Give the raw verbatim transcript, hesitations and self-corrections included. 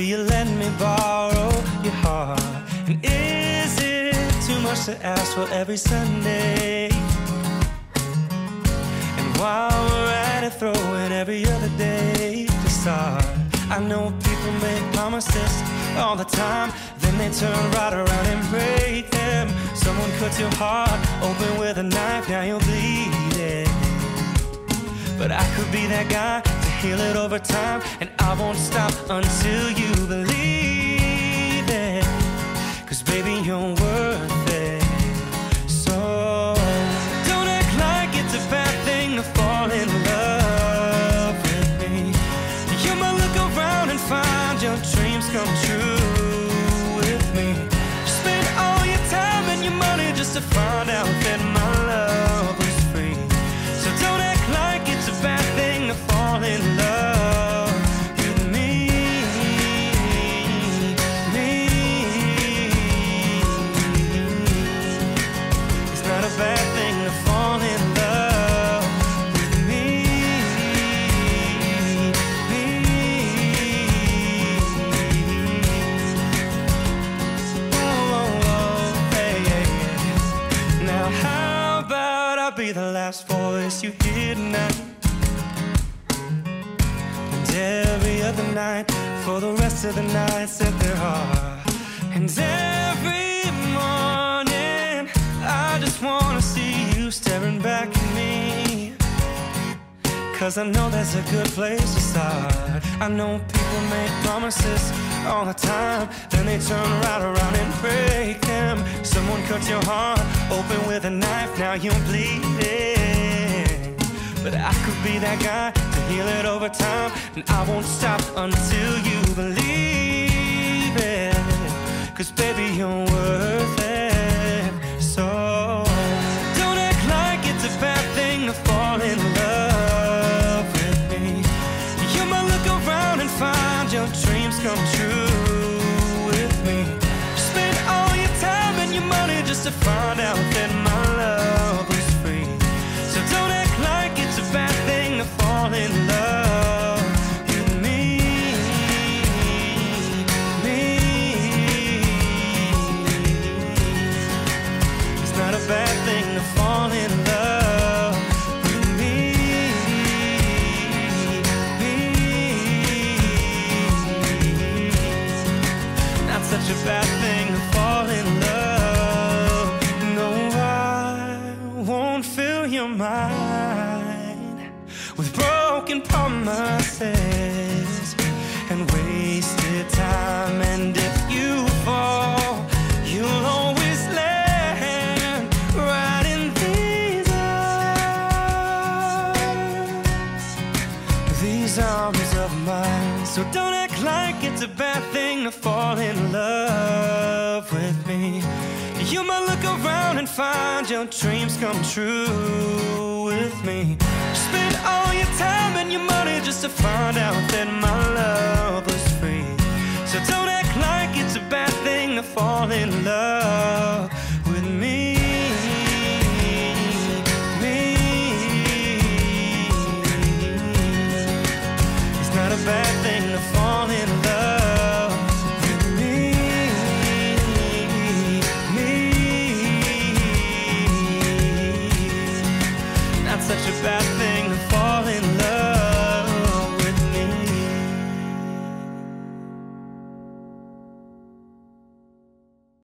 Maybe you let me borrow your heart. And is it too much to ask for every Sunday? And while we're at it, throw in every other day to start. I know people make promises all the time, then they turn right around and break them. Someone cuts your heart open with a knife, now you're bleeding. But I could be that guy to heal it over time, and I won't stop until you believe it. Cause baby, you're worth it. So don't act like it's a bad thing to fall in love with me. You might look around and find your dreams come true with me. Spend all your time and your money just to find out that my love was free. So don't act like it's a bad thing to fall in love with me. Me. It's not a bad thing to fall in love with me. Me. Oh, oh, oh, hey, hey, hey. Now how about I be the last voice you hear tonight, and every other night for the rest of the nights that there are. And every morning I just wanna see you staring back at me, cause I know that's a good place to start. I know people make promises all the time, then they turn right around and break them. Someone cuts your heart open with a knife, now you're bleeding. But I could be that guy to heal it over time, and I won't stop until you believe it. Cause baby, you're worth it. So don't act like it's a bad thing to fall in love with me. You might look around and find your dreams come true with me. Spend all your time and your money just to find out that my love was free. So don't act like it's a bad thing to fall in love with me. Me. It's not a bad thing to fall in love with me. Me. Not such a bad thing to fall in love. No, I won't fill your mind with broken promises and wasted time. And if you fall, you'll always land right in these arms, these arms of mine. So don't act like it's a bad thing to fall in love with me. You might look around and find your dreams come true with me. Spend all your time and your money just to find out that my love was free. So don't act like it's a bad thing to fall in love.